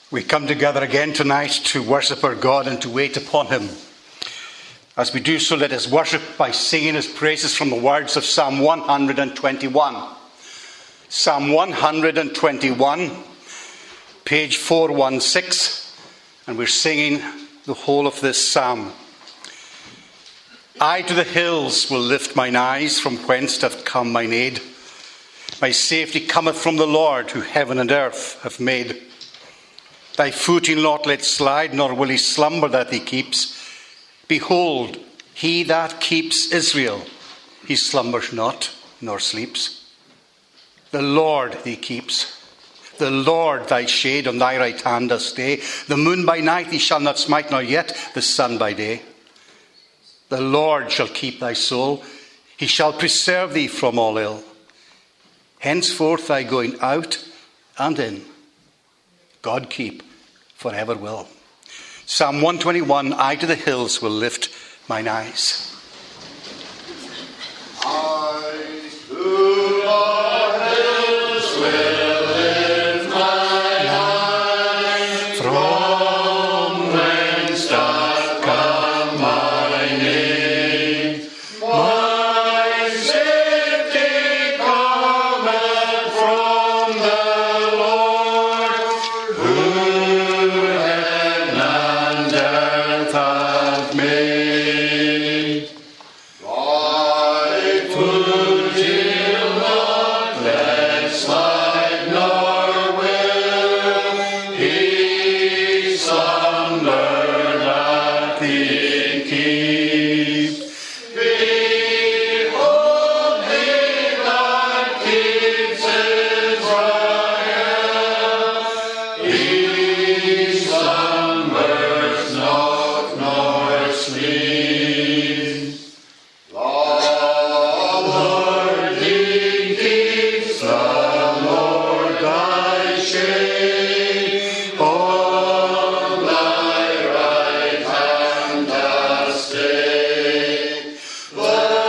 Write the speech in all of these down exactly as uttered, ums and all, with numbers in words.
We come together again tonight to worship our God and to wait upon him. As we do so, let us worship by singing his praises from the words of Psalm one twenty-one. Psalm one twenty-one, page four sixteen, and we're singing the whole of this psalm. I to the hills will lift mine eyes, from whence doth come mine aid. My safety cometh from the Lord, who heaven and earth hath made. Thy foot he'll not let slide, nor will he slumber that he keeps. Behold, he that keeps Israel, he slumbers not, nor sleeps. The Lord he keeps. The Lord thy shade on thy right hand doth stay. The moon by night he shall not smite, nor yet the sun by day. The Lord shall keep thy soul. He shall preserve thee from all ill. Henceforth thy going out and in, God keep for ever will. Psalm one twenty-one, I to the hills will lift mine eyes. I to the hills will lift mine eyes, from whence doth come mine aid. My safety cometh from the Lord, who heaven and earth hath made. Thy foot he'll not let slide, nor will he slumber that he keep. Behold, he that keeps Israel, he slumbers not, nor sleeps. The Lord he keeps, the Lord thy shade on thy right hand doth stay. The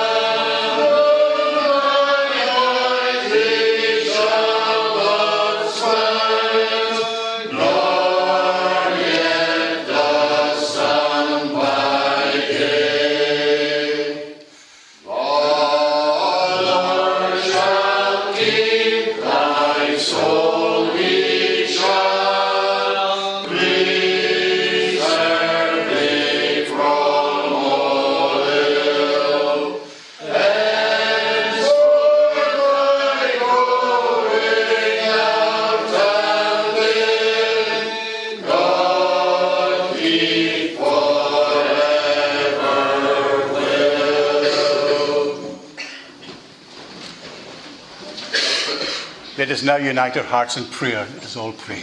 moon by night he shall not smite, nor yet the sun by day. The Lord shall keep thy soul, he shall preserve thee from all ill. Henceforth thy going out and in, God keep forever will. Let us now unite our hearts in prayer. Let us all pray.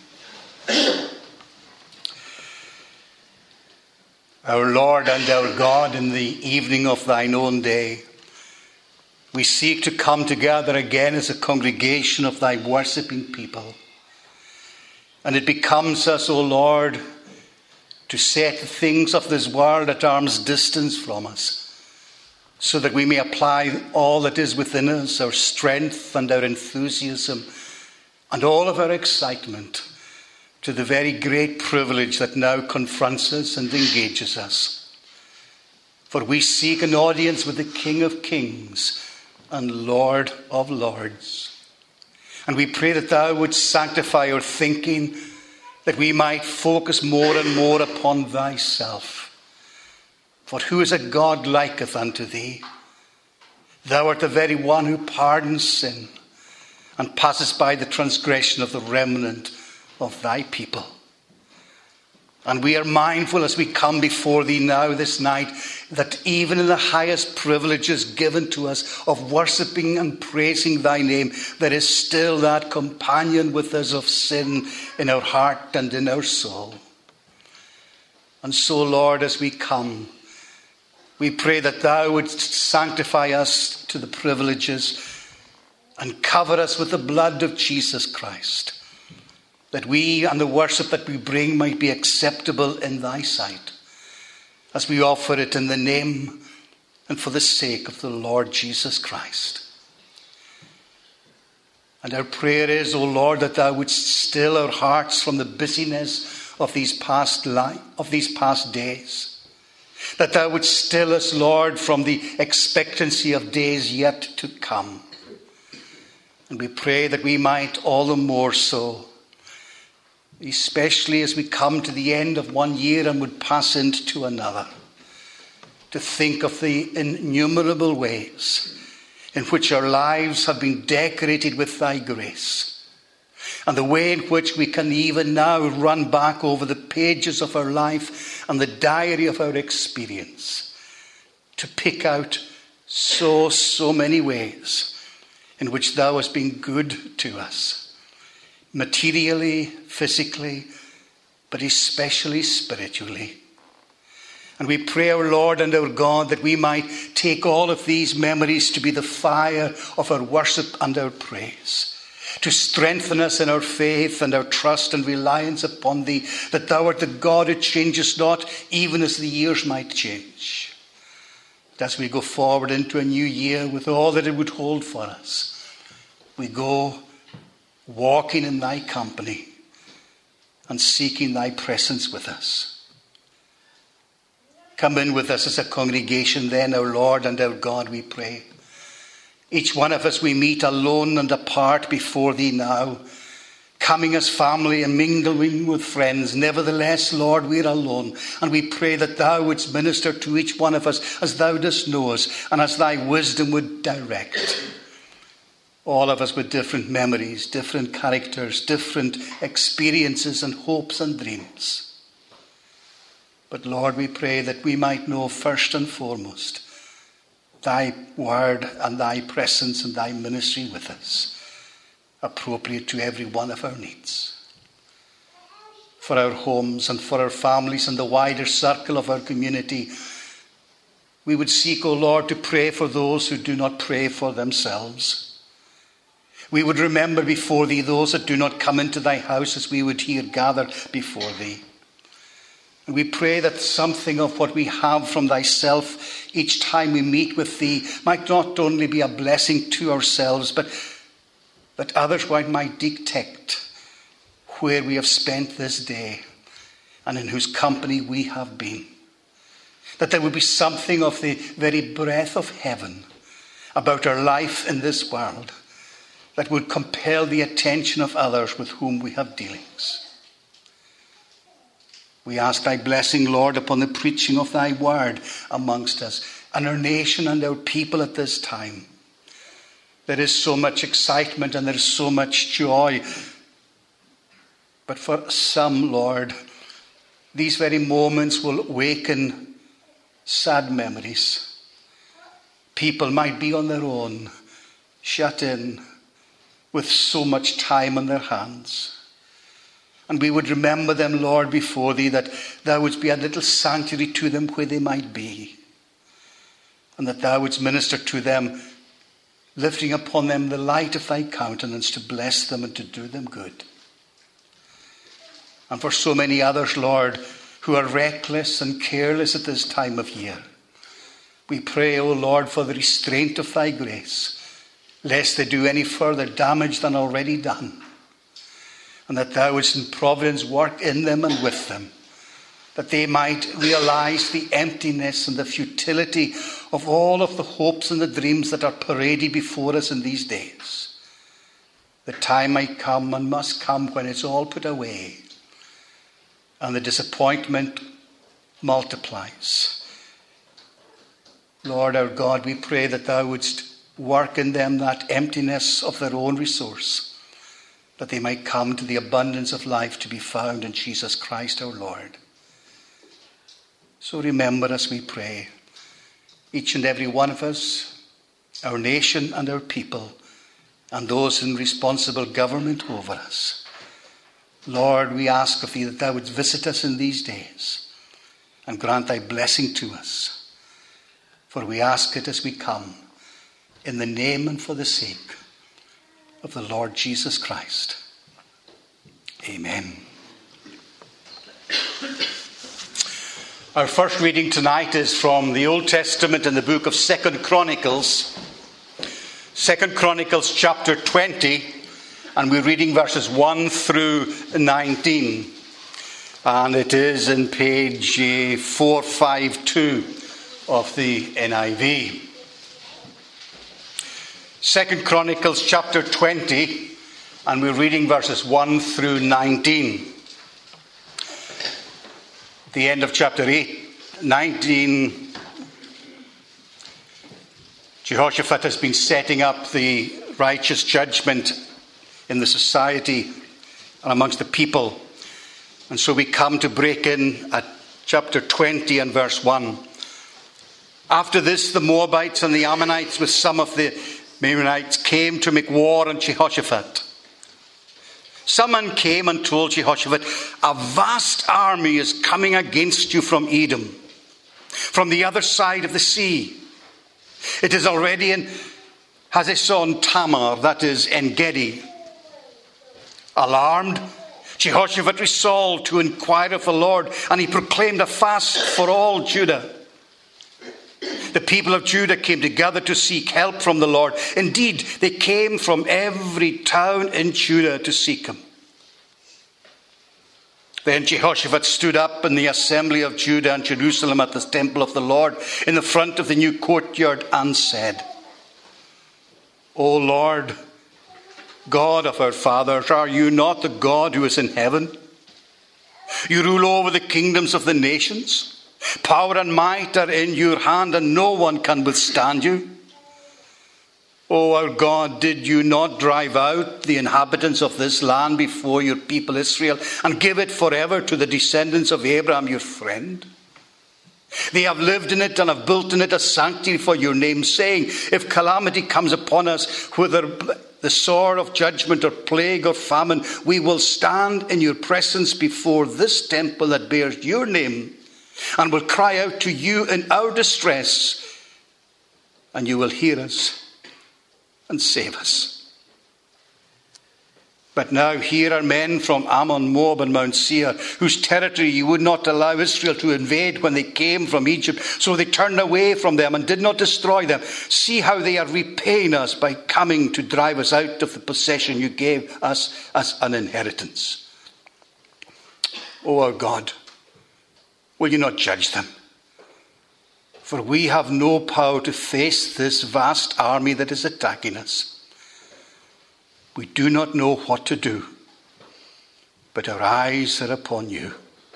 Our Lord and our God, in the evening of thine own day, we seek to come together again as a congregation of thy worshipping people. And it becomes us, O Lord, to set the things of this world at arm's distance from us, so that we may apply all that is within us, our strength and our enthusiasm, and all of our excitement, to the very great privilege that now confronts us and engages us. For we seek an audience with the King of Kings and Lord of Lords. And we pray that thou wouldst sanctify our thinking, that we might focus more and more upon thyself. For who is a God liketh unto thee? Thou art the very one who pardons sin and passes by the transgression of the remnant of thy people. And we are mindful as we come before thee now this night that even in the highest privileges given to us of worshipping and praising thy name, there is still that companion with us of sin in our heart and in our soul. And so, Lord, as we come, we pray that thou wouldst sanctify us to the privileges and cover us with the blood of Jesus Christ, that we and the worship that we bring might be acceptable in thy sight, as we offer it in the name and for the sake of the Lord Jesus Christ. And our prayer is, O Lord, that thou wouldst still our hearts from the busyness of these past life, of these past days. That thou wouldst still us, Lord, from the expectancy of days yet to come. And we pray that we might all the more so, especially as we come to the end of one year and would pass into another, to think of the innumerable ways in which our lives have been decorated with thy grace, and the way in which we can even now run back over the pages of our life and the diary of our experience to pick out so, so many ways in which thou hast been good to us, materially, physically, but especially spiritually. And we pray, our Lord and our God, that we might take all of these memories to be the fire of our worship and our praise, to strengthen us in our faith and our trust and reliance upon thee, that thou art the God who changes not, even as the years might change. That as we go forward into a new year with all that it would hold for us, we go walking in thy company and seeking thy presence with us. Come in with us as a congregation then, our Lord and our God, we pray. Each one of us we meet alone and apart before thee now, coming as family and mingling with friends. Nevertheless, Lord, we're alone, and we pray that thou wouldst minister to each one of us as thou dost know us and as thy wisdom would direct. All of us with different memories, different characters, different experiences and hopes and dreams. But Lord, we pray that we might know first and foremost thy word and thy presence and thy ministry with us, appropriate to every one of our needs. For our homes and for our families and the wider circle of our community, we would seek, O Lord, to pray for those who do not pray for themselves. We would remember before thee those that do not come into thy house as we would here gather before thee. And we pray that something of what we have from thyself each time we meet with thee might not only be a blessing to ourselves, but that others might detect where we have spent this day and in whose company we have been. That there would be something of the very breath of heaven about our life in this world that would compel the attention of others with whom we have dealings. We ask thy blessing, Lord, upon the preaching of thy word amongst us and our nation and our people at this time. There is so much excitement and there is so much joy. But for some, Lord, these very moments will awaken sad memories. People might be on their own, shut in, with so much time on their hands. And we would remember them, Lord, before thee, that thou wouldst be a little sanctuary to them where they might be. And that thou wouldst minister to them, lifting upon them the light of thy countenance to bless them and to do them good. And for so many others, Lord, who are reckless and careless at this time of year, we pray, O Lord, for the restraint of thy grace, lest they do any further damage than already done. And that thou wouldst in providence work in them and with them, that they might realize the emptiness and the futility of all of the hopes and the dreams that are paraded before us in these days. The time might come and must come when it's all put away and the disappointment multiplies. Lord our God, we pray that thou wouldst work in them that emptiness of their own resource, that they might come to the abundance of life to be found in Jesus Christ our Lord. So remember us, we pray, each and every one of us, our nation and our people, and those in responsible government over us. Lord, we ask of thee that thou wouldst visit us in these days and grant thy blessing to us. For we ask it as we come, in the name and for the sake of the Lord Jesus Christ. Amen. Our first reading tonight is from the Old Testament in the book of Second Chronicles. Second Chronicles chapter twenty and we're reading verses one through nineteen. And it is in page uh, four fifty-two of the N I V. Second Chronicles chapter twenty, and we're reading verses one through nineteen. The end of chapter eight, nineteen, Jehoshaphat has been setting up the righteous judgment in the society and amongst the people. And so we come to break in at chapter twenty and verse one. After this, the Moabites and the Ammonites with some of the Meunites came to make war on Jehoshaphat. Someone came and told Jehoshaphat, a vast army is coming against you from Edom, from the other side of the sea. It is already in Hazezon Tamar, that is En-gedi. Alarmed, Jehoshaphat resolved to inquire of the Lord, and he proclaimed a fast for all Judah. The people of Judah came together to seek help from the Lord. Indeed, they came from every town in Judah to seek him. Then Jehoshaphat stood up in the assembly of Judah and Jerusalem at the temple of the Lord in the front of the new courtyard and said, O Lord, God of our fathers, are you not the God who is in heaven? You rule over the kingdoms of the nations. Power and might are in your hand, and no one can withstand you. O our God, did you not drive out the inhabitants of this land before your people Israel and give it forever to the descendants of Abraham, your friend? They have lived in it and have built in it a sanctuary for your name, saying, if calamity comes upon us, whether the sword of judgment or plague or famine, we will stand in your presence before this temple that bears your name, and will cry out to you in our distress, and you will hear us and save us. But now here are men from Ammon, Moab, and Mount Seir, whose territory you would not allow Israel to invade when they came from Egypt. So they turned away from them and did not destroy them. See how they are repaying us by coming to drive us out of the possession you gave us as an inheritance. O our God, will you not judge them? For we have no power to face this vast army that is attacking us. We do not know what to do, but our eyes are upon you.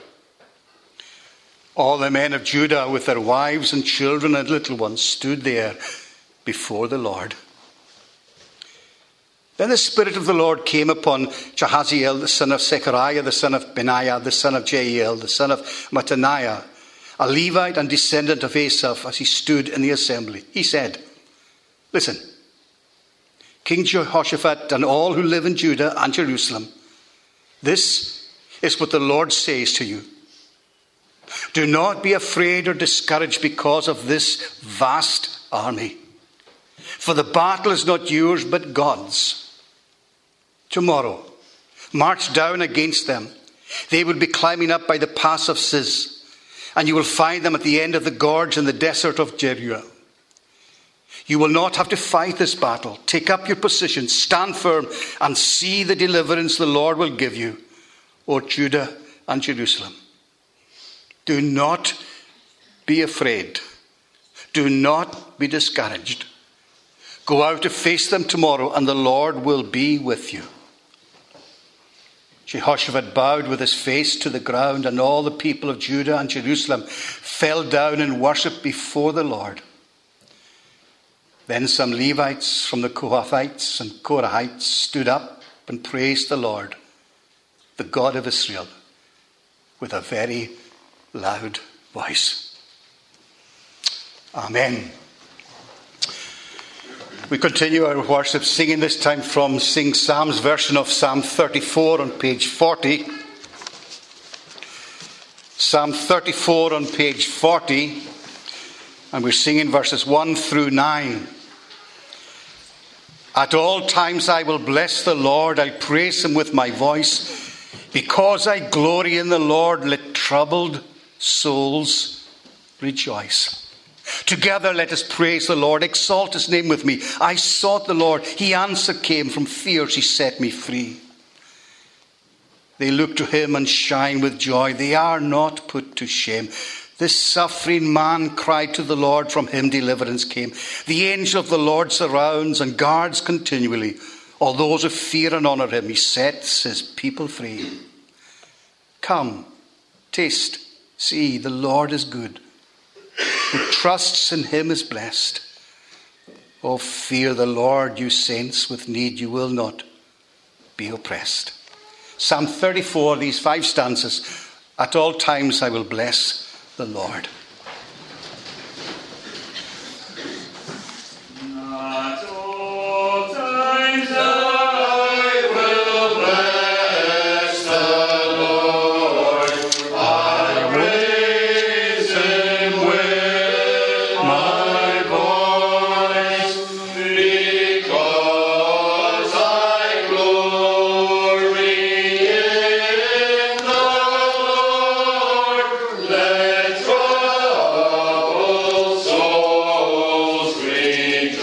All the men of Judah with their wives and children and little ones stood there before the Lord. Then the Spirit of the Lord came upon Jahaziel, the son of Zechariah, the son of Benaiah, the son of Jael, the son of Mattaniah, a Levite and descendant of Asaph, as he stood in the assembly. He said, listen, King Jehoshaphat and all who live in Judah and Jerusalem, this is what the Lord says to you. Do not be afraid or discouraged because of this vast army, for the battle is not yours but God's. Tomorrow, march down against them. They will be climbing up by the pass of Ziz, and you will find them at the end of the gorge in the desert of Jeruel. You will not have to fight this battle. Take up your position, stand firm, and see the deliverance the Lord will give you, O Judah and Jerusalem. Do not be afraid. Do not be discouraged. Go out to face them tomorrow, and the Lord will be with you. Jehoshaphat bowed with his face to the ground, and all the people of Judah and Jerusalem fell down and worshipped before the Lord. Then some Levites from the Kohathites and Korahites stood up and praised the Lord, the God of Israel, with a very loud voice. Amen. We continue our worship singing, this time from Sing Psalms version of Psalm thirty-four on page forty. Psalm thirty-four on page forty, and we're singing verses one through nine. At all times I will bless the Lord, I'll praise him with my voice. Because I glory in the Lord, let troubled souls rejoice. Together let us praise the Lord. Exalt his name with me. I sought the Lord. He answer came. From fears he set me free. They look to him and shine with joy. They are not put to shame. This suffering man cried to the Lord. From him deliverance came. The angel of the Lord surrounds and guards continually all those who fear and honor him. He sets his people free. Come, taste, see, the Lord is good. Who trusts in him is blessed. Oh, fear the Lord, you saints. With need you will not be oppressed. Psalm thirty-four, these five stanzas. At all times I will bless the Lord. At all times I will bless the Lord. I praise him with my voice, because I glory in the Lord. Let troubled souls rejoice.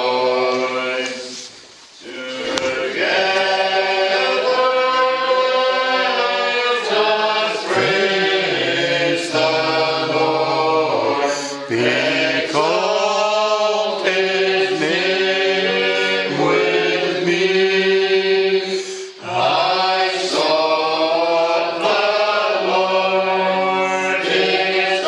Together let us praise the Lord. Exalt his name with me. I sought the Lord. His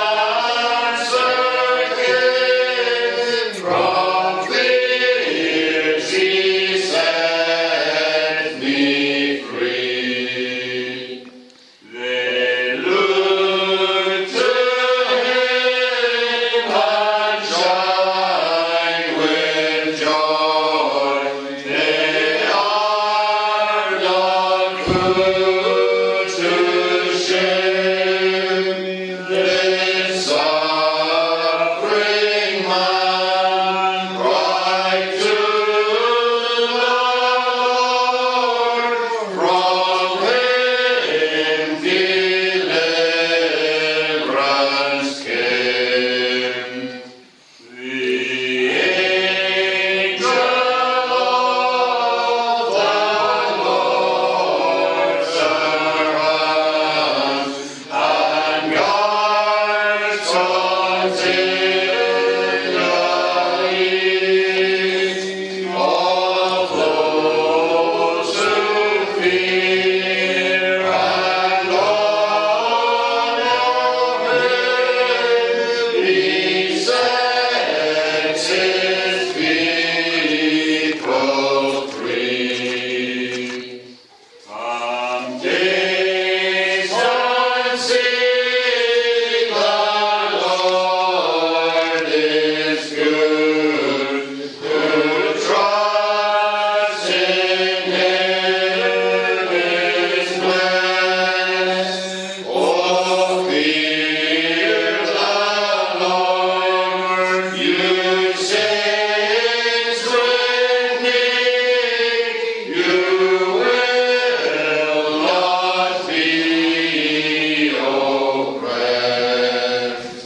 answer came. From fears he set me free. They look to him and shine with joy. They are not put to shame. This suffering man cried to the Lord. From him deliverance came. The angel of the Lord surrounds and guards continually all those who fear and honor him. He sets his people free. Come, taste and see, the Lord is good. Who trusts in him is blessed. Oh, fear the Lord, you saints with me. You will not be oppressed.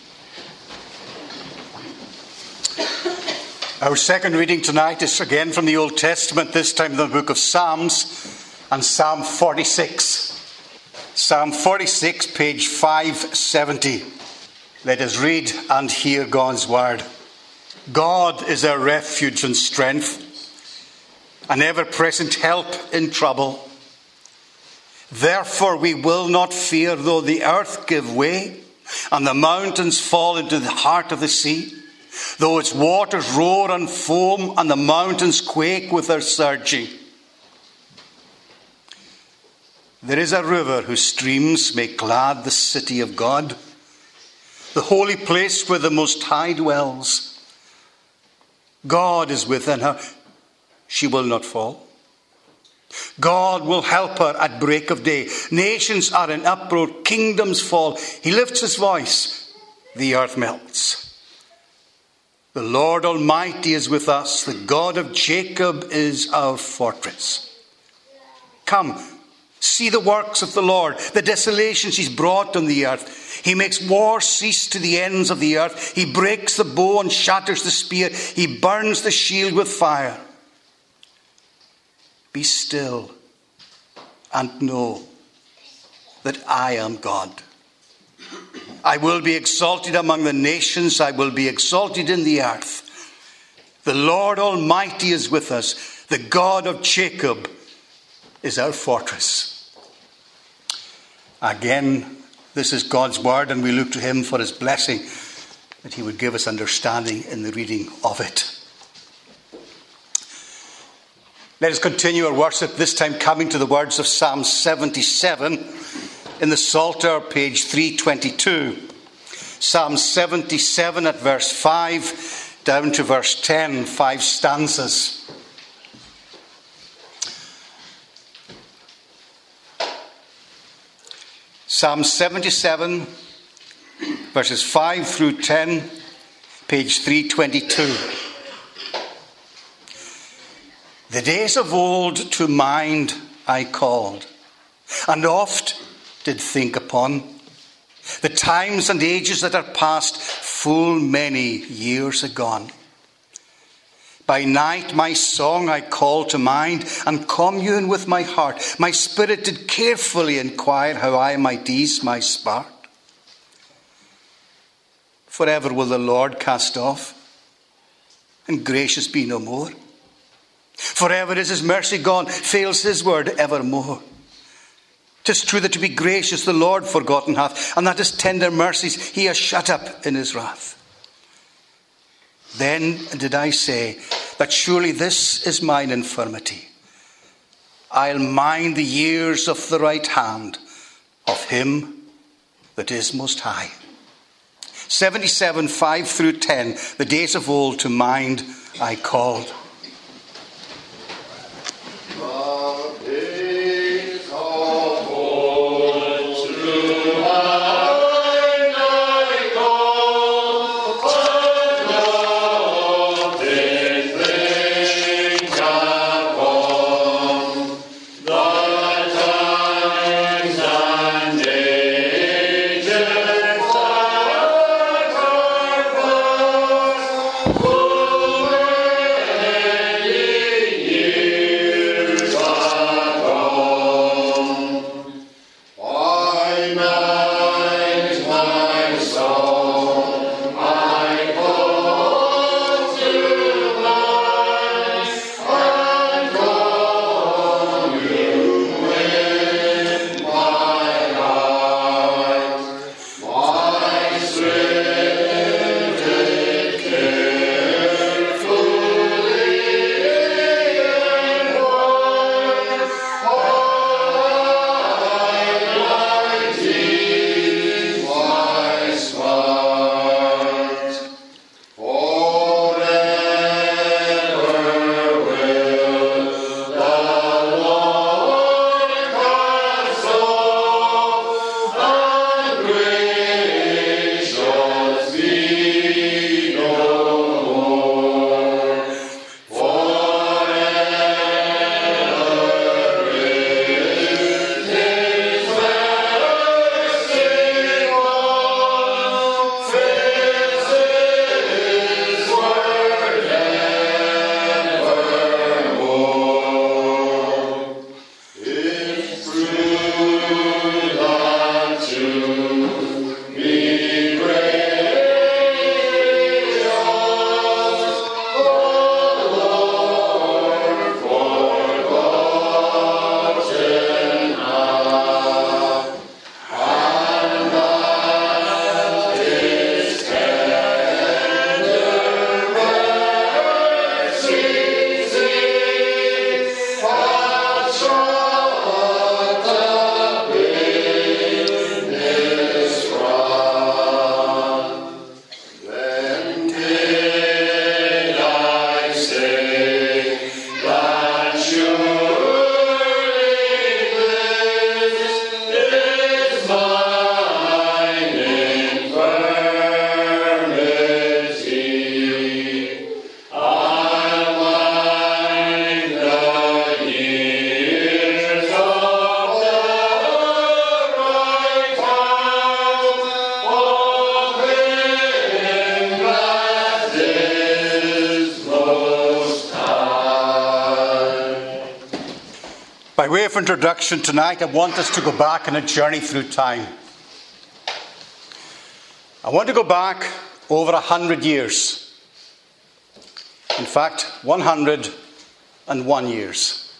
Our second reading tonight is again from the Old Testament, this time the book of Psalms and Psalm forty-six. Psalm forty-six, page five seventy. Let us read and hear God's word. God is our refuge and strength, an ever-present help in trouble. Therefore we will not fear, though the earth give way and the mountains fall into the heart of the sea, though its waters roar and foam and the mountains quake with their surging. There is a river whose streams make glad the city of God, the holy place where the Most High dwells. God is within her. She will not fall. God will help her at break of day. Nations are in uproar, kingdoms fall. He lifts his voice, the earth melts. The Lord Almighty is with us. The God of Jacob is our fortress. Come, See the works of the Lord, the desolations he's brought on the earth. He makes war cease to the ends of the earth. He breaks the bow and shatters the spear. He burns the shield with fire. Be still and know that I am God. I will be exalted among the nations. I will be exalted in the earth. The Lord Almighty is with us. The God of Jacob is our fortress. Again, this is God's word, and we look to him for his blessing, that he would give us understanding in the reading of it. Let us continue our worship, this time coming to the words of Psalm seventy-seven in the Psalter, page three twenty-two. Psalm seventy-seven at verse five down to verse ten, five stanzas. Psalm seventy-seven, verses five through ten, page three twenty-two. The days of old to mind I called, and oft did think upon the times and ages that are past, full many years agone. By night my song I called to mind, and commune with my heart. My spirit did carefully inquire how I might ease my smart. Forever will the Lord cast off, and gracious be no more. Forever is his mercy gone, fails his word evermore. 'Tis true that to be gracious the Lord forgotten hath, and that his tender mercies he has shut up in his wrath. Then did I say that surely this is mine infirmity. I'll mind the years of the right hand of him that is most high. seventy-seven, five through ten, the days of old to mind I called. Oh, of introduction tonight, I want us to go back on a journey through time. I want to go back over a hundred years. In fact, one hundred and one years.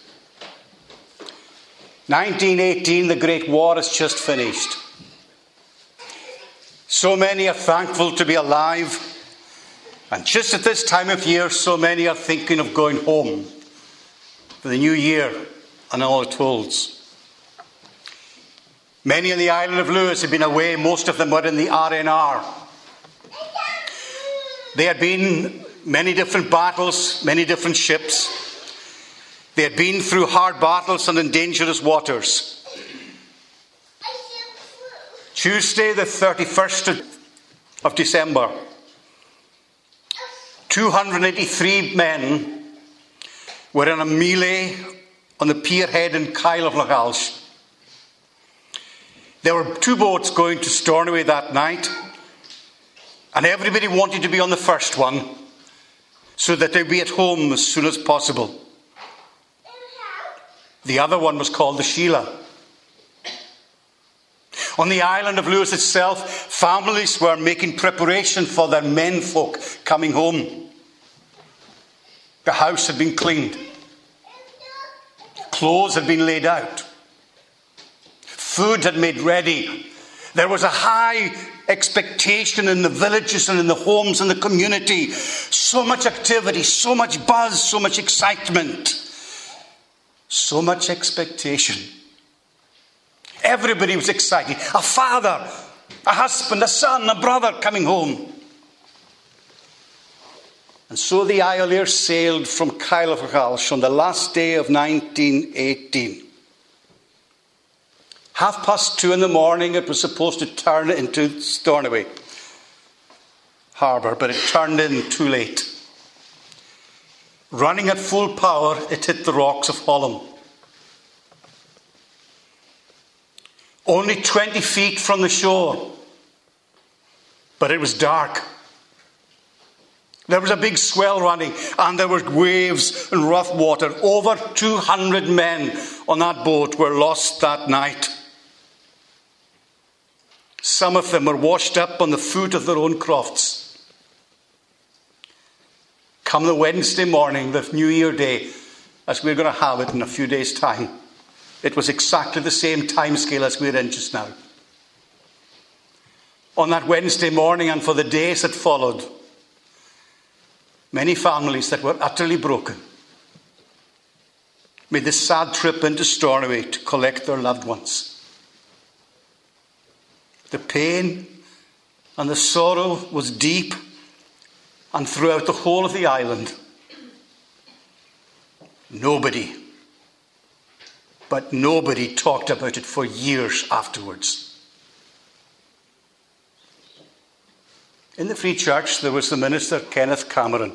nineteen eighteen, the Great War has just finished. So many are thankful to be alive. And just at this time of year, so many are thinking of going home for the new year and all it holds. Many on the island of Lewis have been away. Most of them were in the R N R. They had been many different battles, many different ships. They had been through hard battles and in dangerous waters. Tuesday, the thirty-first of December, two hundred eighty-three men were in a melee on the pierhead in Kyle of Lachalsh. There were two boats going to Stornoway that night, and everybody wanted to be on the first one so that they'd be at home as soon as possible. The other one was called the Sheila. On the island of Lewis itself, families were making preparation for their menfolk coming home. The house had been cleaned. Clothes had been laid out. Food had made ready. There was a high expectation in the villages and in the homes and the community. So much activity, so much buzz, so much excitement, so much expectation. Everybody was excited. A father, a husband, a son, a brother coming home. And so the Iolair sailed from Kyle of Lachalsh on the last day of nineteen eighteen. Half past two in the morning, it was supposed to turn into Stornoway harbour, but it turned in too late. Running at full power, it hit the rocks of Holland. Only twenty feet from the shore, but it was dark. There was a big swell running, and there were waves and rough water. Over two hundred men on that boat were lost that night. Some of them were washed up on the foot of their own crofts. Come the Wednesday morning, the New Year Day, as we're going to have it in a few days' time, it was exactly the same time scale as we're in just now. On that Wednesday morning and for the days that followed, many families that were utterly broken made this sad trip into Stornoway to collect their loved ones. The pain and the sorrow was deep and throughout the whole of the island. Nobody, but nobody talked about it for years afterwards. In the Free Church, there was the minister, Kenneth Cameron.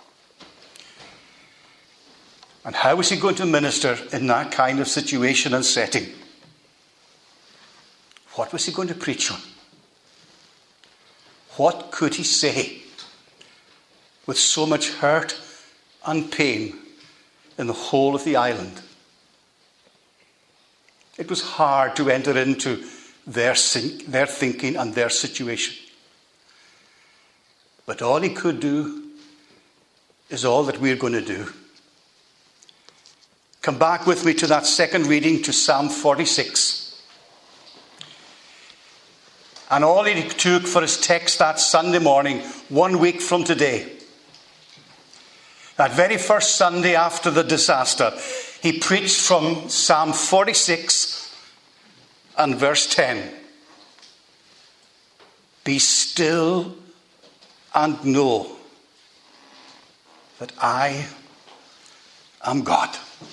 And how was he going to minister in that kind of situation and setting? What was he going to preach on? What could he say with so much hurt and pain in the whole of the island? It was hard to enter into their, their thinking and their situation. But all he could do is all that we're going to do. Come back with me to that second reading, to Psalm forty-six. And all he took for his text that Sunday morning, one week from today, that very first Sunday after the disaster, he preached from Psalm forty-six and verse ten. Be still and know that I am God.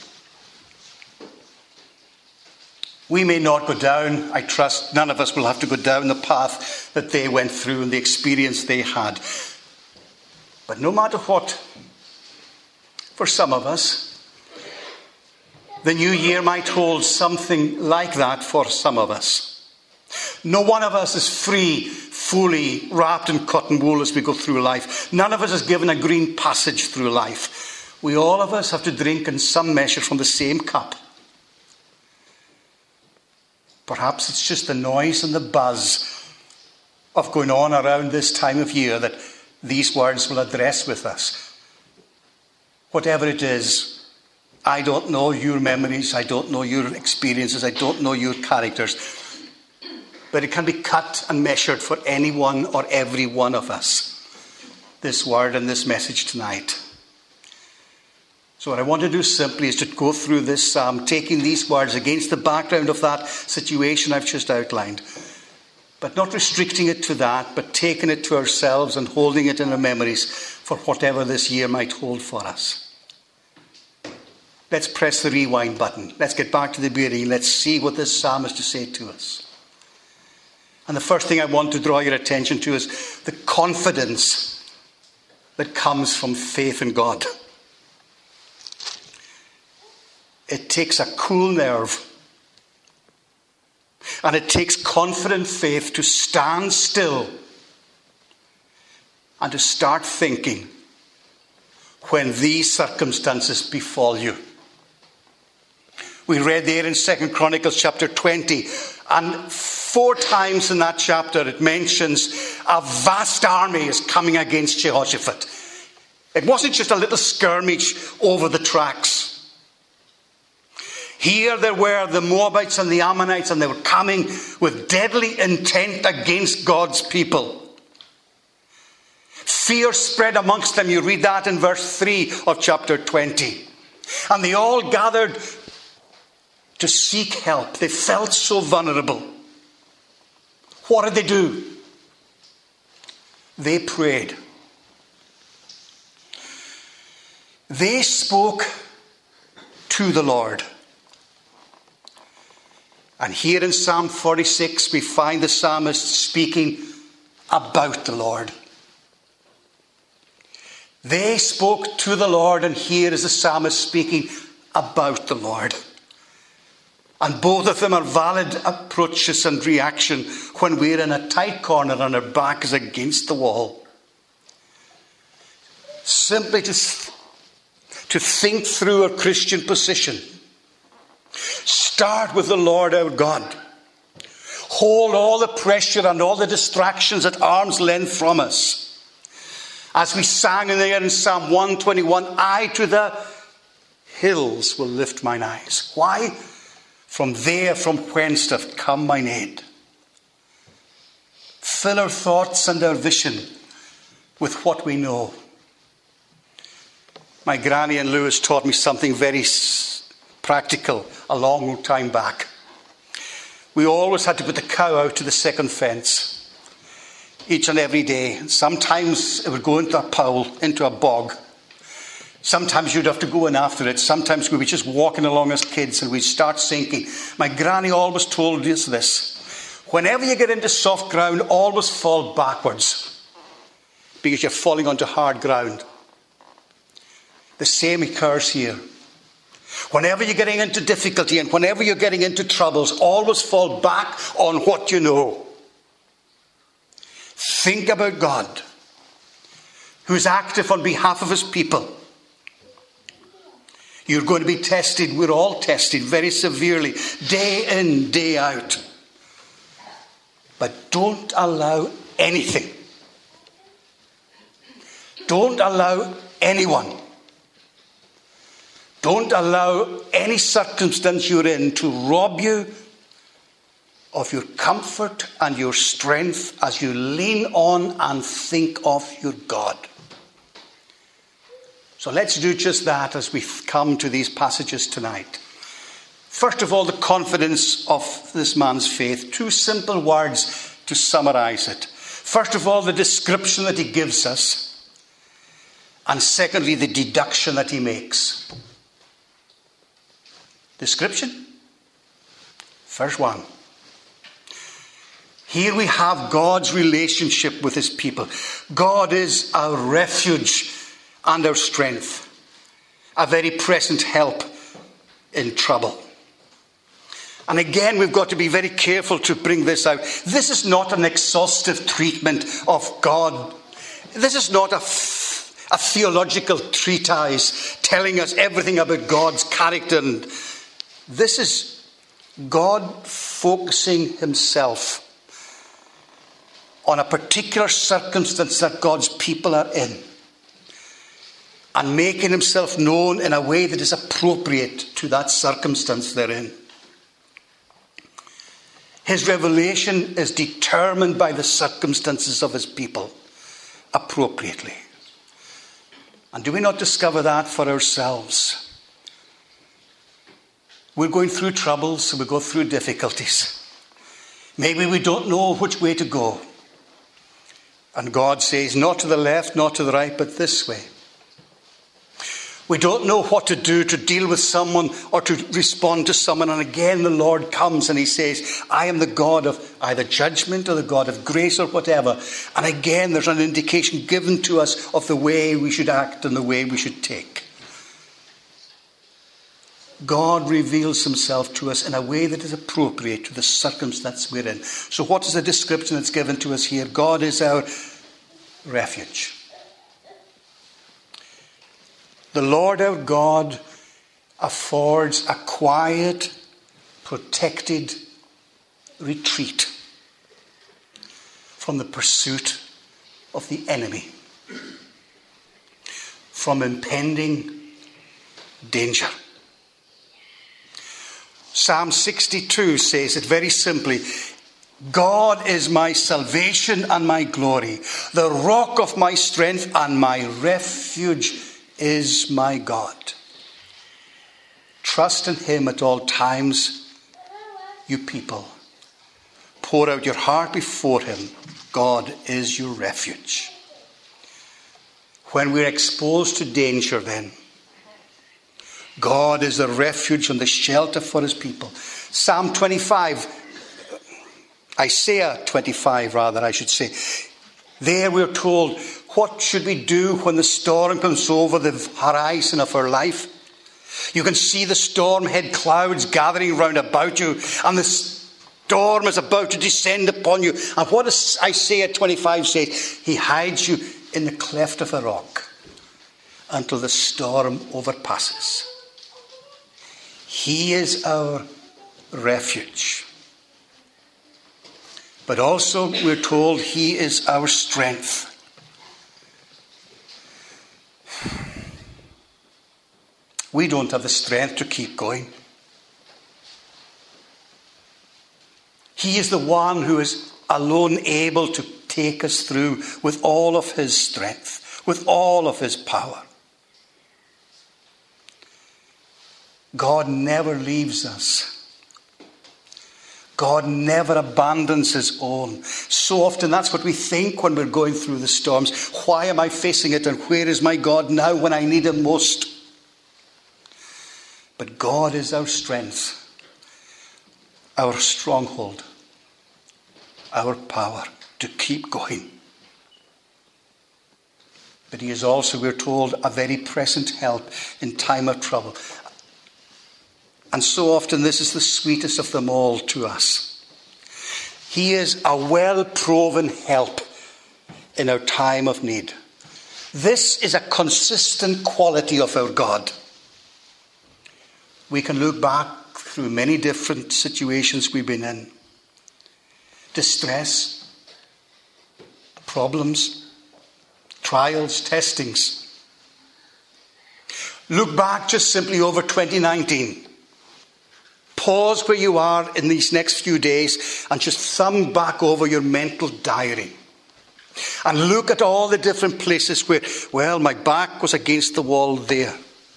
We may not go down, I trust none of us will have to go down the path that they went through and the experience they had. But no matter what, for some of us, the new year might hold something like that for some of us. No one of us is free, fully wrapped in cotton wool as we go through life. None of us is given a green passage through life. We all of us have to drink in some measure from the same cup. Perhaps it's just the noise and the buzz of going on around this time of year that these words will address with us. Whatever it is, I don't know your memories, I don't know your experiences, I don't know your characters, but it can be cut and measured for any one or every one of us, this word and this message tonight. So what I want to do simply is to go through this psalm, taking these words against the background of that situation I've just outlined, but not restricting it to that, but taking it to ourselves and holding it in our memories for whatever this year might hold for us. Let's press the rewind button. Let's get back to the beginning. Let's see what this psalm has to say to us. And the first thing I want to draw your attention to is the confidence that comes from faith in God. It takes a cool nerve and it takes confident faith to stand still and to start thinking when these circumstances befall you. We read there in Second Chronicles chapter twenty, and four times in that chapter it mentions a vast army is coming against Jehoshaphat. It wasn't just a little skirmish over the tracks. Here there were the Moabites and the Ammonites, and they were coming with deadly intent against God's people. Fear spread amongst them. You read that in verse three of chapter twenty. And they all gathered to seek help. They felt so vulnerable. What did they do? They prayed. They spoke to the Lord. And here in Psalm forty-six, we find the psalmist speaking about the Lord. They spoke to the Lord, and here is the psalmist speaking about the Lord. And both of them are valid approaches and reaction when we're in a tight corner and our back is against the wall. Simply to, to think through our Christian position. Start with the Lord our God. Hold all the pressure and all the distractions at arm's length from us. As we sang in there in Psalm one twenty-one, I to the hills will lift mine eyes. Why? From there, from whence doth come mine aid. Fill our thoughts and our vision with what we know. My granny and Lewis taught me something very practical a long time back. We always had to put the cow out to the second fence each and every day. Sometimes it would go into a pool, into a bog. Sometimes you'd have to go in after it. Sometimes we'd be just walking along as kids and we'd start sinking. My granny always told us this. Whenever you get into soft ground, always fall backwards, because you're falling onto hard ground. The same occurs here. Whenever you're getting into difficulty and whenever you're getting into troubles, always fall back on what you know. Think about God, who's active on behalf of his people. You're going to be tested. We're all tested very severely, day in, day out. But don't allow anything. Don't allow anyone. Don't allow any circumstance you're in to rob you of your comfort and your strength as you lean on and think of your God. So let's do just that as we come to these passages tonight. First of all, the confidence of this man's faith. Two simple words to summarize it. First of all, the description that he gives us. And secondly, the deduction that he makes. Description. First one. Here we have God's relationship with his people. God is our refuge and our strength, a very present help in trouble. And again, we've got to be very careful to bring this out. This is not an exhaustive treatment of God. This is not a, f- a theological treatise telling us everything about God's character. And this is God focusing himself on a particular circumstance that God's people are in and making himself known in a way that is appropriate to that circumstance they're in. His revelation is determined by the circumstances of his people appropriately. And do we not discover that for ourselves? We're going through troubles, we go through difficulties. Maybe we don't know which way to go. And God says, not to the left, not to the right, but this way. We don't know what to do to deal with someone or to respond to someone. And again, the Lord comes and he says, I am the God of either judgment or the God of grace or whatever. And again, there's an indication given to us of the way we should act and the way we should take. God reveals himself to us in a way that is appropriate to the circumstance we're in. So what is the description that's given to us here? God is our refuge. The Lord our God affords a quiet, protected retreat from the pursuit of the enemy, from impending danger. Psalm sixty-two says it very simply, God is my salvation and my glory, the rock of my strength and my refuge is my God. Trust in him at all times, you people. Pour out your heart before him. God is your refuge. When we're exposed to danger then, God is the refuge and the shelter for his people. Psalm twenty-five, Isaiah twenty-five rather I should say. There we're told, what should we do when the storm comes over the horizon of our life? You can see the storm-head clouds gathering round about you, and the storm is about to descend upon you. And what does Isaiah twenty-five say? He hides you in the cleft of a rock until the storm overpasses. He is our refuge. But also we're told he is our strength. We don't have the strength to keep going. He is the one who is alone able to take us through with all of his strength, with all of his power. God never leaves us. God never abandons his own. So often that's what we think when we're going through the storms. Why am I facing it, and where is my God now when I need him most? But God is our strength, our stronghold, our power to keep going. But he is also, we're told, a very present help in time of trouble. And so often this is the sweetest of them all to us. He is a well-proven help in our time of need. This is a consistent quality of our God. We can look back through many different situations we've been in. Distress, problems, trials, testings. Look back just simply over twenty nineteen. Pause where you are in these next few days and just thumb back over your mental diary. And look at all the different places where, well, my back was against the wall there.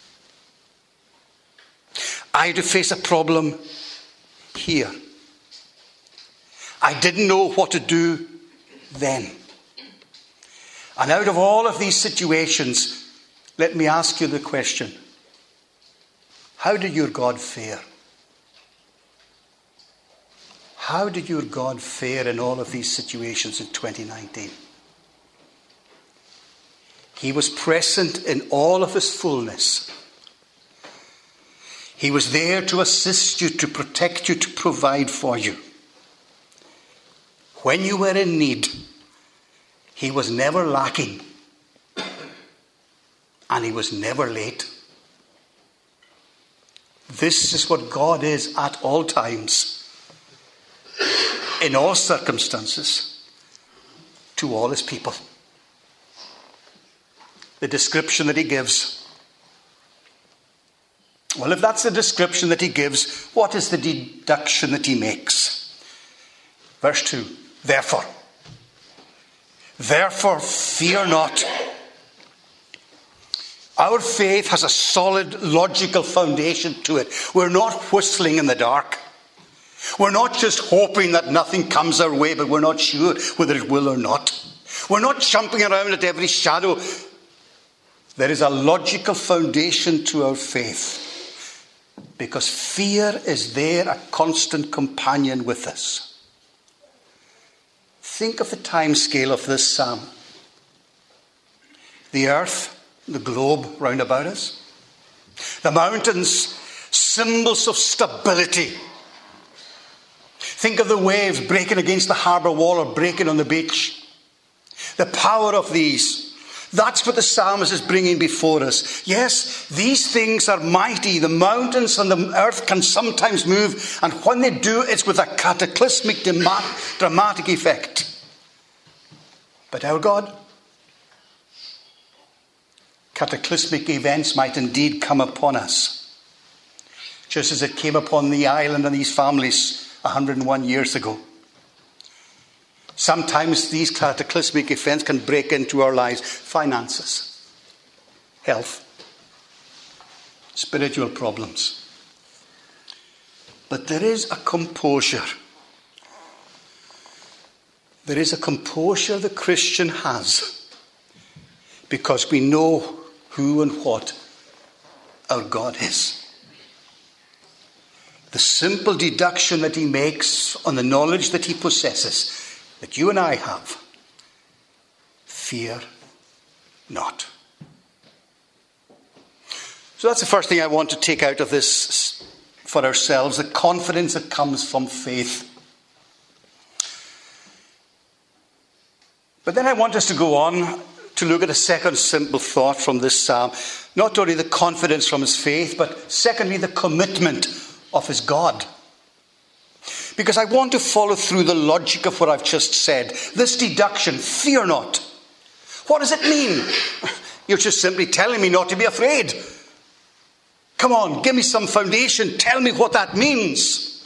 I had to face a problem here. I didn't know what to do then. And out of all of these situations, let me ask you the question. How did your God fare? How did your God fare in all of these situations in twenty nineteen? He was present in all of his fullness. He was there to assist you, to protect you, to provide for you. When you were in need, he was never lacking. And he was never late. This is what God is at all times, in all circumstances, to all his people. The description that he gives. Well, if that's the description that he gives, what is the deduction that he makes? Verse two, therefore. Therefore, fear not. Our faith has a solid logical foundation to it. We're not whistling in the dark. We're not just hoping that nothing comes our way, but we're not sure whether it will or not. We're not jumping around at every shadow. There is a logical foundation to our faith, because fear is there, a constant companion with us. Think of the time scale of this psalm. The earth, the globe round about us. The mountains, symbols of stability. Think of the waves breaking against the harbour wall or breaking on the beach. The power of these. That's what the psalmist is bringing before us. Yes, these things are mighty. The mountains and the earth can sometimes move, and when they do, it's with a cataclysmic, dramatic effect. But our God, cataclysmic events might indeed come upon us, just as it came upon the island and these families one hundred and one years ago. Sometimes these cataclysmic events can break into our lives. Finances, health, spiritual problems. But there is a composure. There is a composure the Christian has, because we know who and what our God is. The simple deduction that he makes on the knowledge that he possesses, that you and I have, fear not. So that's the first thing I want to take out of this for ourselves, the confidence that comes from faith. But then I want us to go on to look at a second simple thought from this psalm. Not only the confidence from his faith, but secondly the commitment of his God. Because I want to follow through the logic of what I've just said. This deduction, fear not. What does it mean? You're just simply telling me not to be afraid. Come on, give me some foundation. Tell me what that means.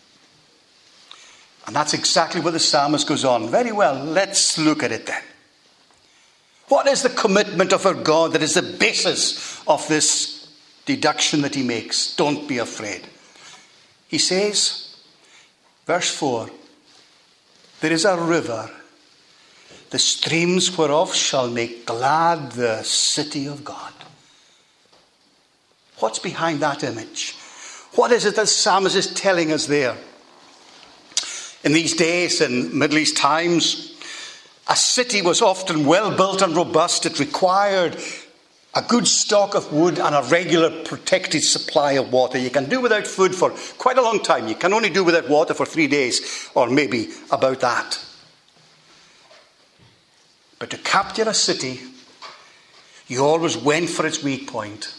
And that's exactly where the psalmist goes on. Very well, let's look at it then. What is the commitment of our God that is the basis of this deduction that he makes? Don't be afraid. He says, verse four, there is a river, the streams whereof shall make glad the city of God. What's behind that image? What is it that the psalmist is telling us there? In these days, in Middle East times, a city was often well built and robust. It required a good stock of wood and a regular protected supply of water. You can do without food for quite a long time. You can only do without water for three days, or maybe about that. But to capture a city, you always went for its weak point.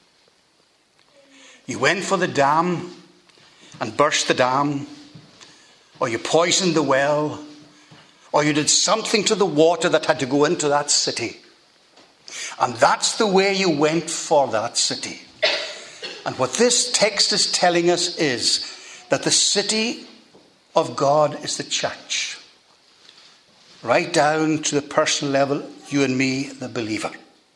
You went for the dam and burst the dam, or you poisoned the well, or you did something to the water that had to go into that city. And that's the way you went for that city. And what this text is telling us is that the city of God is the church. Right down to the personal level, you and me, the believer.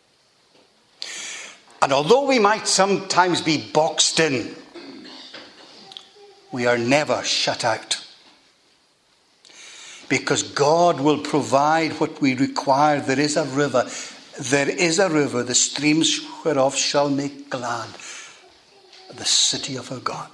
And although we might sometimes be boxed in, we are never shut out. Because God will provide what we require. There is a river. There is a river, the streams whereof shall make glad the city of our God.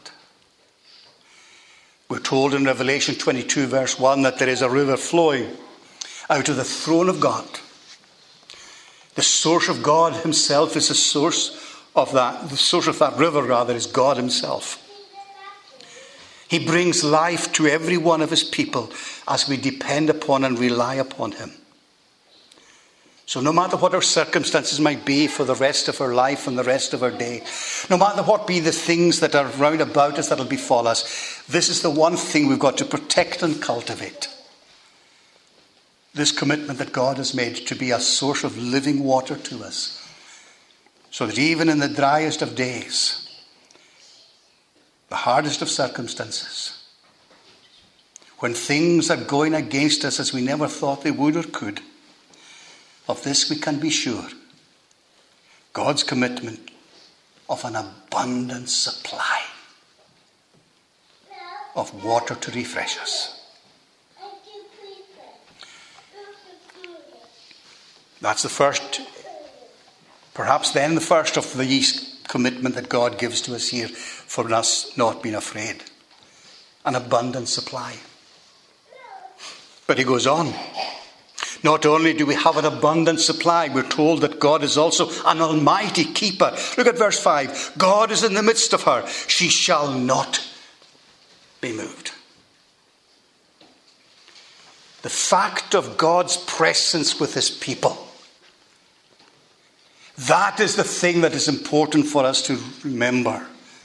We're told in Revelation twenty-two verse one that there is a river flowing out of the throne of God. The source of God himself is the source of that. The source of that river, rather, is God himself. He brings life to every one of his people as we depend upon and rely upon him. So no matter what our circumstances might be for the rest of our life and the rest of our day, no matter what be the things that are round about us that will befall us, this is the one thing we've got to protect and cultivate. This commitment that God has made to be a source of living water to us, so that even in the driest of days, the hardest of circumstances, when things are going against us as we never thought they would or could, of this we can be sure. God's commitment of an abundant supply of water to refresh us. That's the first, perhaps then the first of the commitment that God gives to us here, for us not being afraid. An abundant supply. But he goes on. Not only do we have an abundant supply, we're told that God is also an almighty keeper. Look at verse five. God is in the midst of her. She shall not be moved. The fact of God's presence with his people. That is the thing that is important for us to remember.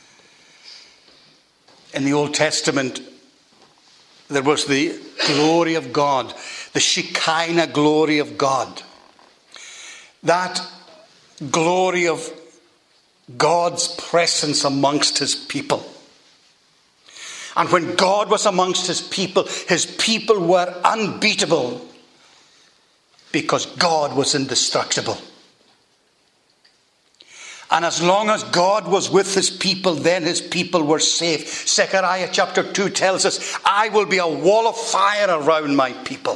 In the Old Testament, there was the glory of God, the Shekinah glory of God. That glory of God's presence amongst his people. And when God was amongst his people, his people were unbeatable because God was indestructible. And as long as God was with his people, then his people were safe. Zechariah chapter two tells us, I will be a wall of fire around my people.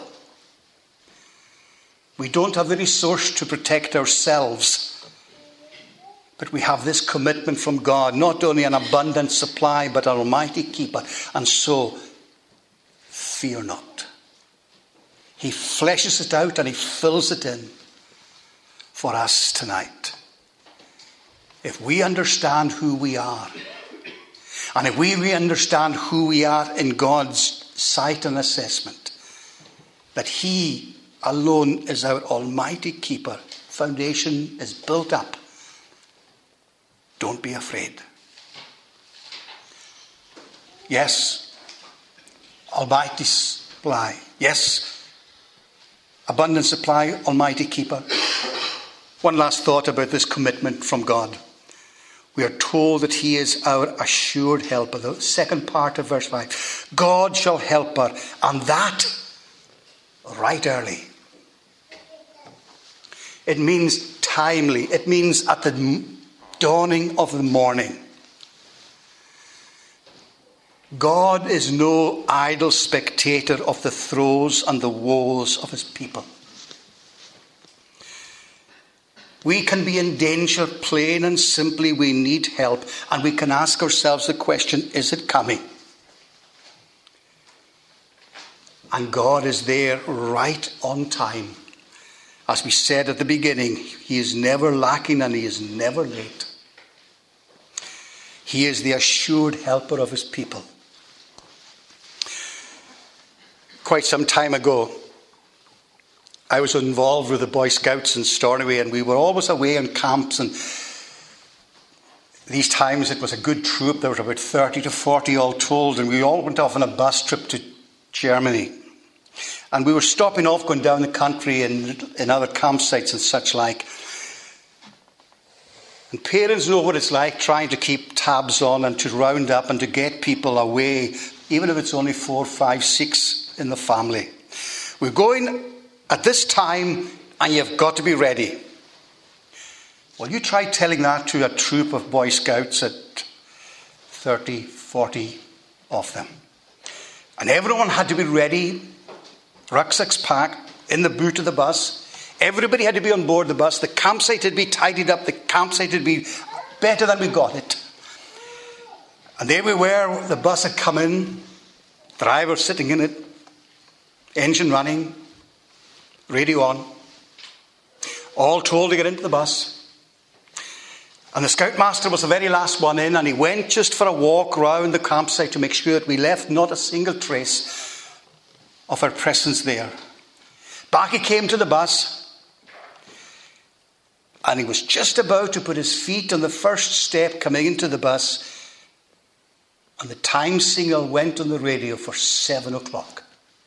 We don't have the resource to protect ourselves, but we have this commitment from God, not only an abundant supply, but an almighty keeper. And so, fear not. He fleshes it out and he fills it in for us tonight. If we understand who we are, and if we understand who we are in God's sight and assessment, that he alone is our almighty keeper, foundation is built up, don't be afraid. Yes, almighty supply. Yes, abundant supply, almighty keeper. One last thought about this commitment from God. We are told that he is our assured helper. The second part of verse five. God shall help her, and that right early. It means timely. It means at the dawning of the morning. God is no idle spectator of the throes and the woes of his people. We can be in danger, plain and simply. We need help. And we can ask ourselves the question, is it coming? And God is there right on time. As we said at the beginning, he is never lacking and he is never late. He is the assured helper of his people. Quite some time ago, I was involved with the Boy Scouts in Stornoway, and we were always away in camps, and these times it was a good troop. There were about thirty to forty all told, and we all went off on a bus trip to Germany. And we were stopping off, going down the country in, in other campsites and such like. And parents know what it's like trying to keep tabs on and to round up and to get people away, even if it's only four, five, six in the family. We're going at this time, and you've got to be ready. Well, you try telling that to a troop of Boy Scouts at thirty, forty of them. And everyone had to be ready, rucksacks packed, in the boot of the bus. Everybody had to be on board the bus. The campsite had to be tidied up. The campsite had to be better than we got it. And there we were, the bus had come in, driver sitting in it, engine running, radio on, all told to get into the bus. And the scoutmaster was the very last one in, and he went just for a walk round the campsite to make sure that we left not a single trace of our presence there. Back he came to the bus, And he was just about to put his feet on the first step coming into the bus, and the time signal went on the radio for seven o'clock.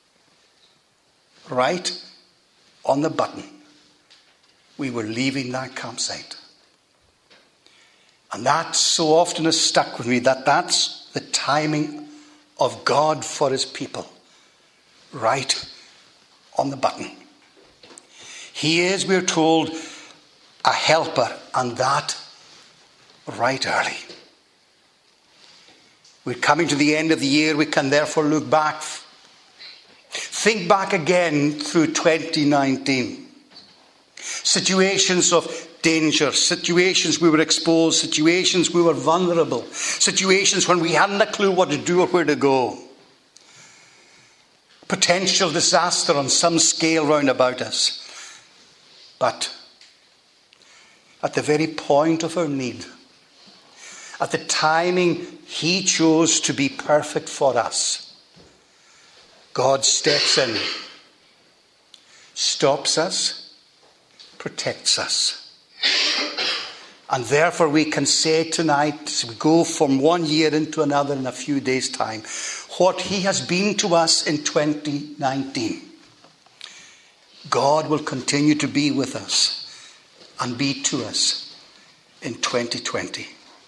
Right on the button. We were leaving that campsite. And that so often has stuck with me, that that's the timing of God for his people. Right on the button. He is, we're told, a helper, and that right early. We're coming to the end of the year. We can therefore look back. Think back again through twenty nineteen. Situations of danger, situations we were exposed, situations we were vulnerable, situations when we hadn't a clue what to do or where to go. Potential disaster on some scale round about us. But at the very point of our need, at the timing he chose to be perfect for us, God steps in, stops us, protects us. And therefore we can say tonight, as we go from one year into another in a few days' time, what he has been to us in twenty nineteen, God will continue to be with us and be to us in twenty twenty.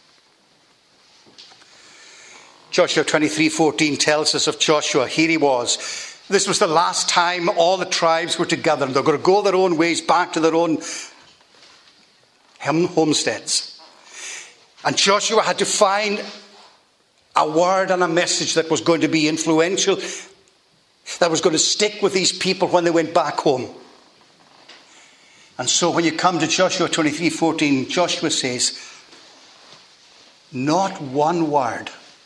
Joshua twenty-three fourteen tells us of Joshua. Here he was. This was the last time all the tribes were together, and they're going to go their own ways back to their own homesteads. And Joshua had to find a word and a message that was going to be influential, that was going to stick with these people when they went back home. And so when you come to Joshua twenty-three fourteen, Joshua says, not one word,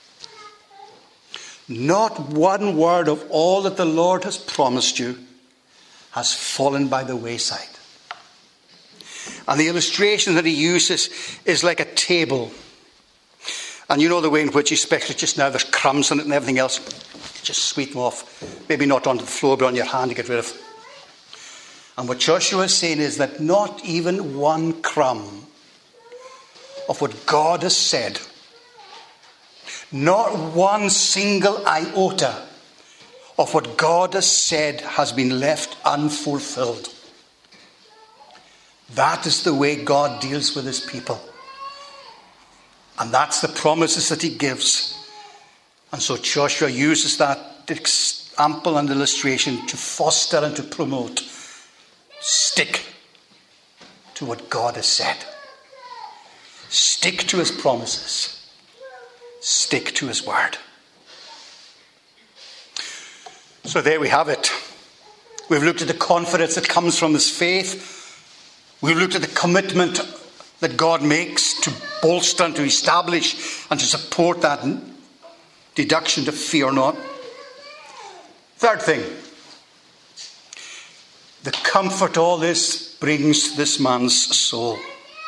not one word of all that the Lord has promised you has fallen by the wayside. And the illustration that he uses is like a table. And you know the way in which, especially just now, there's crumbs on it and everything else. Just sweep them off. Maybe not onto the floor, but on your hand to get rid of. And what Joshua is saying is that not even one crumb of what God has said, not one single iota of what God has said has been left unfulfilled. That is the way God deals with his people. And that's the promises that he gives. And so Joshua uses that example and illustration to foster and to promote. Stick to what God has said. Stick to his promises. Stick to his word. So there we have it. We've looked at the confidence that comes from his faith. We've looked at the commitment that God makes to bolster and to establish and to support that deduction to fear not. Third thing, the comfort all this brings this man's soul.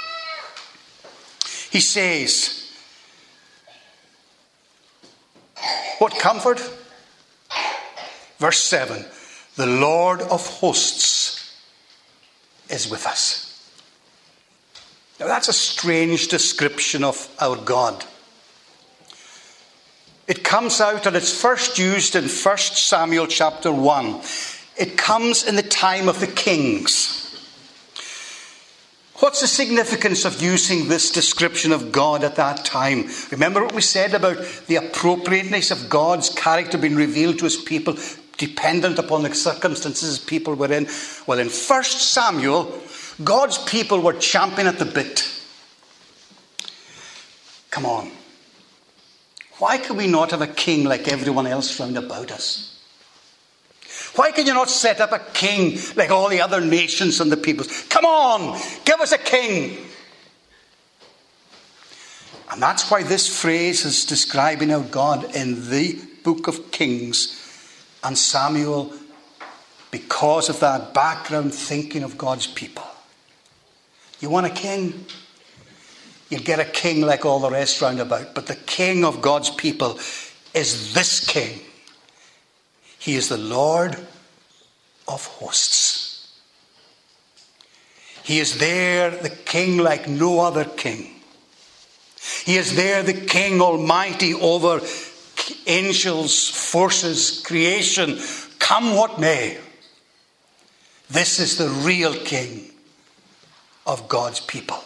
He says, what comfort? Verse seven, the Lord of hosts is with us. Now that's a strange description of our God. It comes out and it's first used in First Samuel chapter one. It comes in the time of the kings. What's the significance of using this description of God at that time? Remember what we said about the appropriateness of God's character being revealed to his people, dependent upon the circumstances people were in? Well, in First Samuel, God's people were champing at the bit. Come on. Why can we not have a king like everyone else round about us? Why can you not set up a king like all the other nations and the peoples? Come on, give us a king. And that's why this phrase is describing our God in the book of Kings and Samuel, because of that background thinking of God's people. You want a king? You'll get a king like all the rest round about. But the king of God's people is this king. He is the Lord of hosts. He is there, the King like no other king. He is there, the King almighty over angels, forces, creation, come what may. This is the real King of God's people.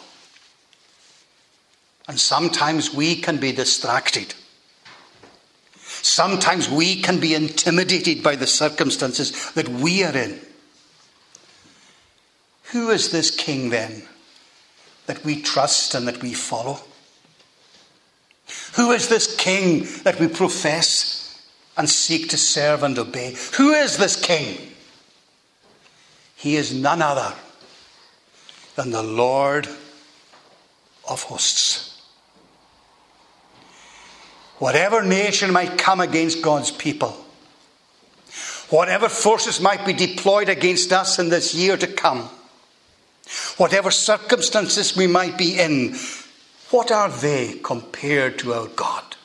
And sometimes we can be distracted. Sometimes we can be intimidated by the circumstances that we are in. Who is this King then that we trust and that we follow? Who is this King that we profess and seek to serve and obey? Who is this King? He is none other than the Lord of hosts. Whatever nation might come against God's people, whatever forces might be deployed against us in this year to come, whatever circumstances we might be in, what are they compared to our God?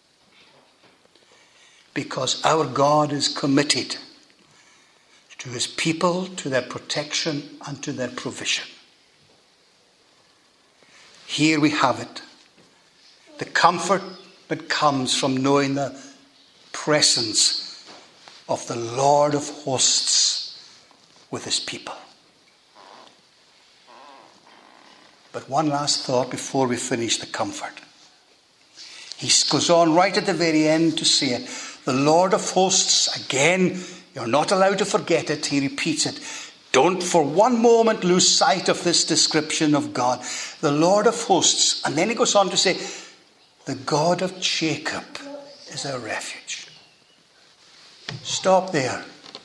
Because our God is committed to his people, to their protection and to their provision. Here we have it. The comfort that comes from knowing the presence of the Lord of hosts with his people. But one last thought before we finish the comfort. He goes on right at the very end to say it. The Lord of hosts, again, you're not allowed to forget it. He repeats it. Don't for one moment lose sight of this description of God. The Lord of hosts. And then he goes on to say, the God of Jacob is our refuge. Stop there.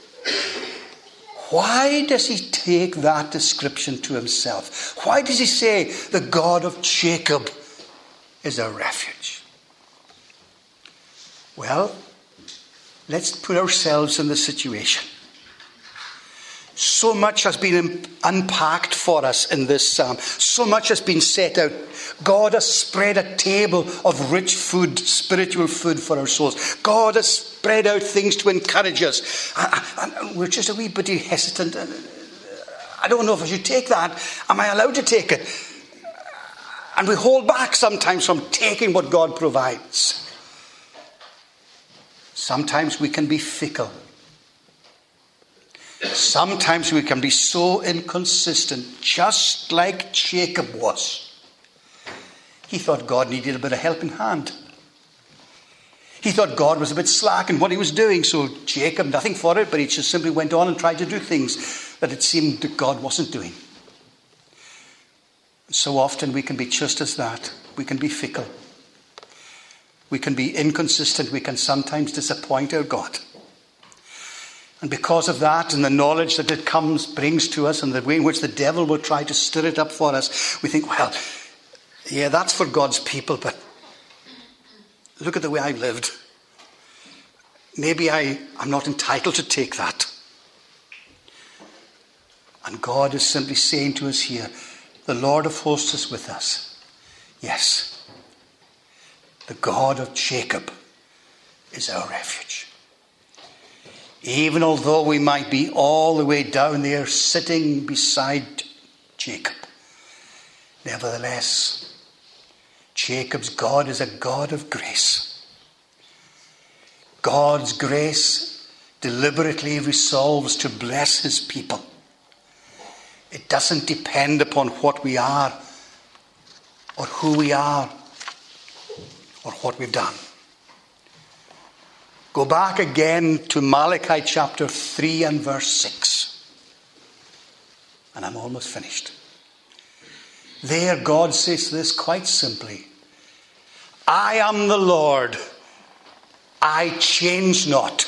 Why does he take that description to himself? Why does he say the God of Jacob is our refuge? Well, let's put ourselves in the situation. So much has been unpacked for us in this psalm. So much has been set out. God has spread a table of rich food, spiritual food for our souls. God has spread out things to encourage us. And we're just a wee bit hesitant. I don't know if I should take that. Am I allowed to take it? And we hold back sometimes from taking what God provides. Sometimes we can be fickle. Sometimes we can be so inconsistent, just like Jacob was. He thought God needed a bit of helping hand. He thought God was a bit slack in what he was doing, so Jacob, nothing for it, but he just simply went on and tried to do things that it seemed that God wasn't doing. So often we can be just as that. We can be fickle. We can be inconsistent. We can sometimes disappoint our God. And because of that and the knowledge that it comes, brings to us, and the way in which the devil will try to stir it up for us, we think, well, yeah, that's for God's people, but look at the way I've lived. Maybe I, I'm not entitled to take that. And God is simply saying to us here, the Lord of hosts is with us. Yes, the God of Jacob is our refuge. Even although we might be all the way down there sitting beside Jacob, nevertheless, Jacob's God is a God of grace. God's grace deliberately resolves to bless his people. It doesn't depend upon what we are, or who we are, or what we've done. Go back again to Malachi chapter three and verse six. And I'm almost finished. There God says this quite simply. I am the Lord. I change not.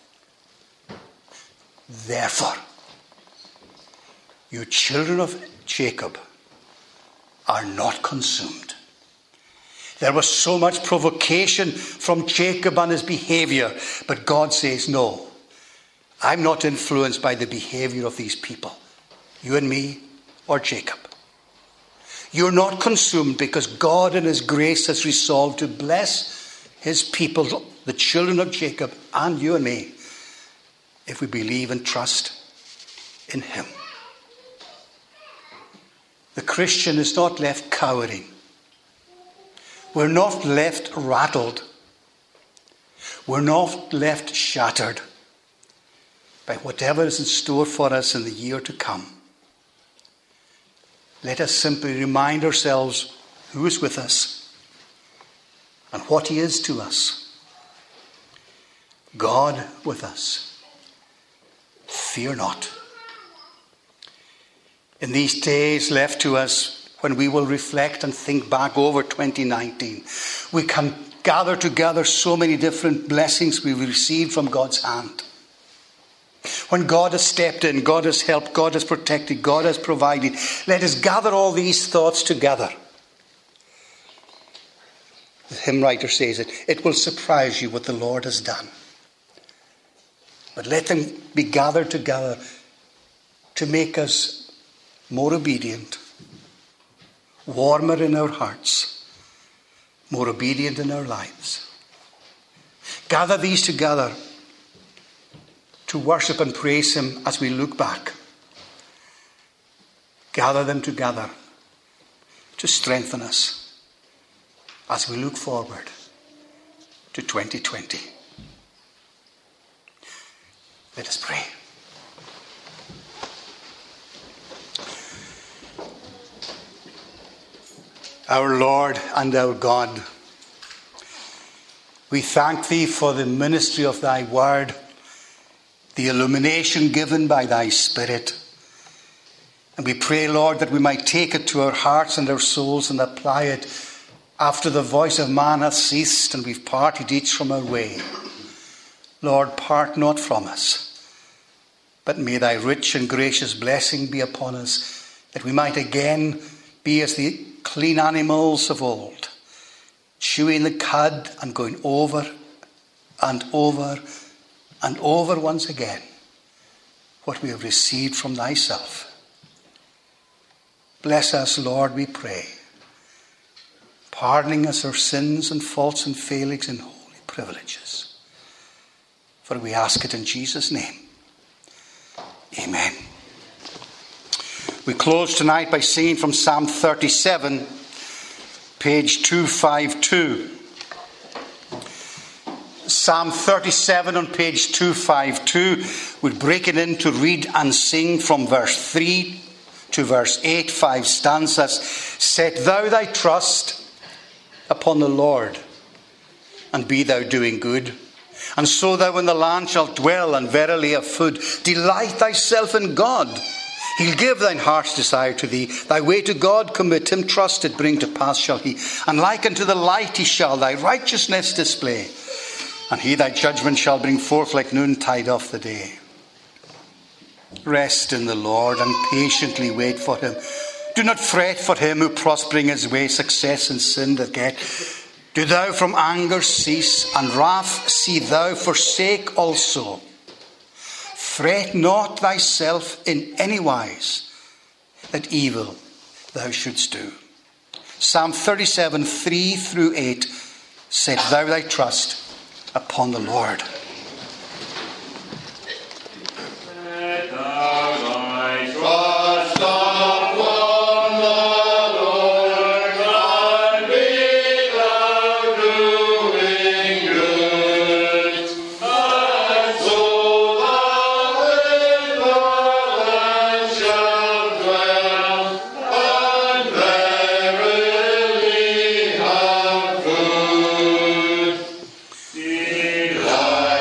Therefore, you children of Jacob are not consumed. There was so much provocation from Jacob and his behavior, but God says, no, I'm not influenced by the behavior of these people, you and me or Jacob. You're not consumed because God in his grace has resolved to bless his people, the children of Jacob, and you and me, if we believe and trust in him. The Christian is not left cowering. We're not left rattled. We're not left shattered by whatever is in store for us in the year to come. Let us simply remind ourselves who is with us and what he is to us. God with us. Fear not. In these days left to us, when we will reflect and think back over twenty nineteen, we can gather together so many different blessings we've received from God's hand. When God has stepped in, God has helped, God has protected, God has provided. Let us gather all these thoughts together. The hymn writer says it, it will surprise you what the Lord has done. But let them be gathered together to make us more obedient, warmer in our hearts, more obedient in our lives. Gather these together to worship and praise him as we look back. Gather them together to strengthen us as we look forward to twenty twenty. Let us pray. Our Lord and our God, we thank thee for the ministry of thy word, the illumination given by thy Spirit. And we pray, Lord, that we might take it to our hearts and our souls and apply it after the voice of man hath ceased and we've parted each from our way. Lord, part not from us, but may thy rich and gracious blessing be upon us, that we might again be as the clean animals of old, chewing the cud and going over and over and over once again what we have received from thyself. Bless us, Lord, we pray, pardoning us our sins and faults and failings and holy privileges. For we ask it in Jesus' name. Amen. We close tonight by singing from Psalm thirty-seven, page two fifty-two. Psalm thirty-seven on page two fifty-two. We'll break it in to read and sing from verse three to verse eight, five stanzas. Set thou thy trust upon the Lord, and be thou doing good. And so thou in the land shalt dwell, and verily have food. Delight thyself in God. He'll give thine heart's desire to thee. Thy way to God commit him, trusted bring to pass shall he. And like unto the light he shall thy righteousness display. And he thy judgment shall bring forth like noontide of the day. Rest in the Lord and patiently wait for him. Do not fret for him who prospering his way success and sin doth get. Do thou from anger cease, and wrath see thou forsake also. Fret not thyself in any wise that evil thou shouldst do. Psalm thirty-seven, three through eight. Set thou thy trust upon the Lord. Set thou thy trust upon the Lord, and be thou doing good. And so thou in the land shalt dwell, and verily have food. Delight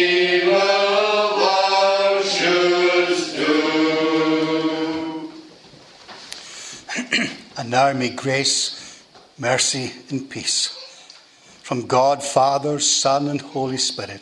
will thou shouldst do. And now may grace, mercy, and peace from God, Father, Son, and Holy Spirit